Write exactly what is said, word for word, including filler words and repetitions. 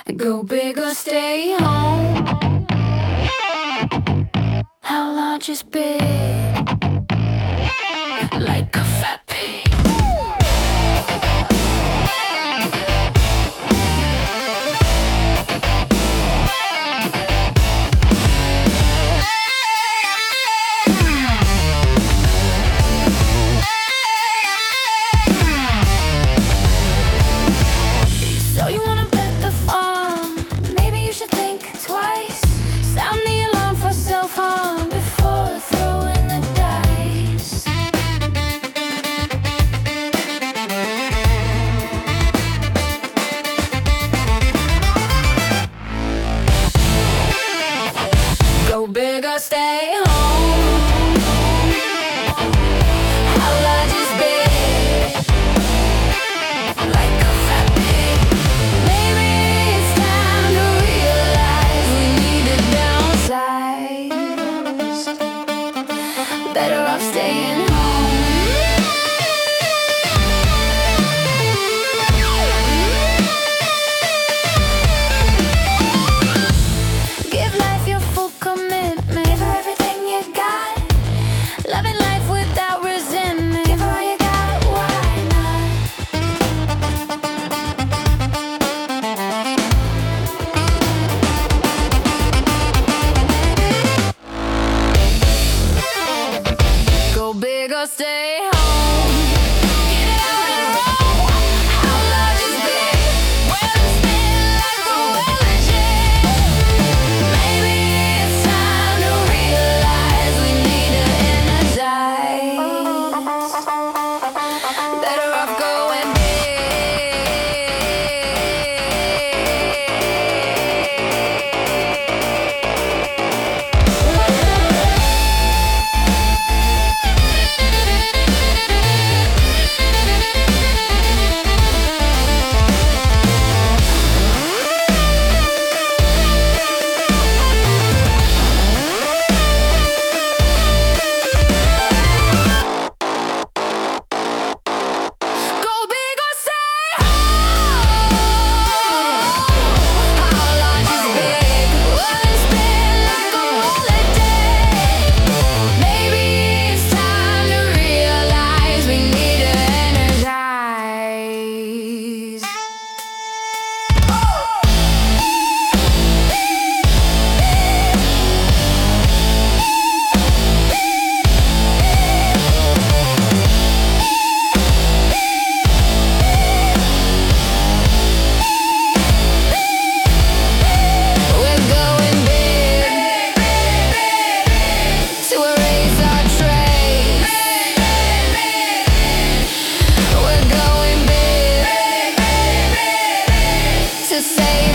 Go big or stay home. How large is big? Like a fat pig. So you wanna bet the farm? Maybe you should think twice. Sound the alarm for self-harm before throwing the dice. Go big or stay home. How large is big? Like a fat pig. Maybe it's time to realize we need to downsize. Better off staying home. Give life your full commitment. Give her everything you got. Loving life without resentment. Give her all you got, why not? Go big or stay home. Get it out and roll. How large is big? Well, it's been like a village. Maybe it's time to realize we need to energize. Better off going Go big or stay home. How large is big? Well, it's been like a holiday. Maybe it's time to realize we need to energize. We're going big to erase our trace. We're going big to save